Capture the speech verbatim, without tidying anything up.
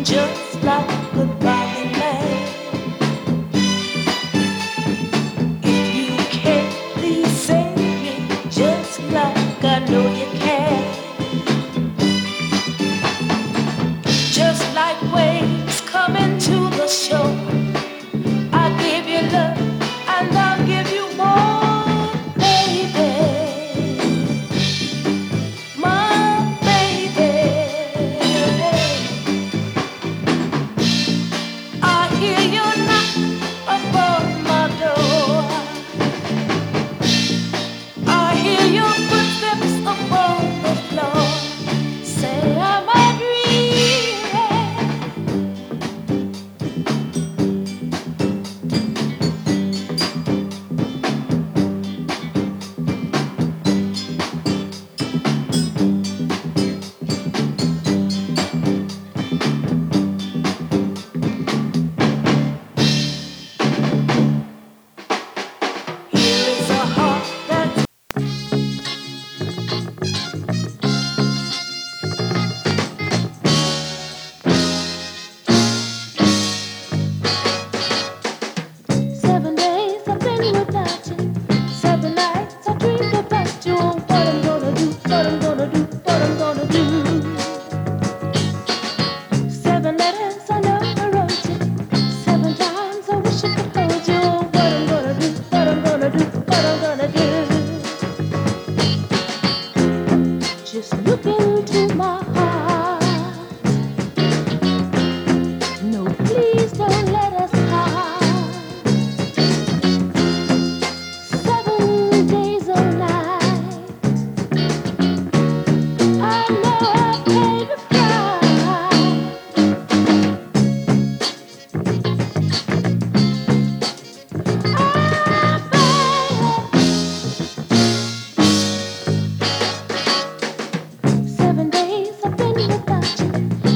just like a goodbye man. If you can't, please save me, just like I know you can. Just like waves coming to the shore, I give you love and I'll give you more, baby. My baby. I hear you knock upon my door. I hear your footsteps upon the floor. Say I'm a dreaming. Here is a heart that's seven days I've been without you. Seven nights I dreamed about you. Oh, what I'm gonna do, what I'm gonna do, what I'm gonna do. Seven letters I never wrote you. Seven times I wish I could hold you. Oh, what I'm gonna do, what I'm gonna do, what I'm gonna do. Just looking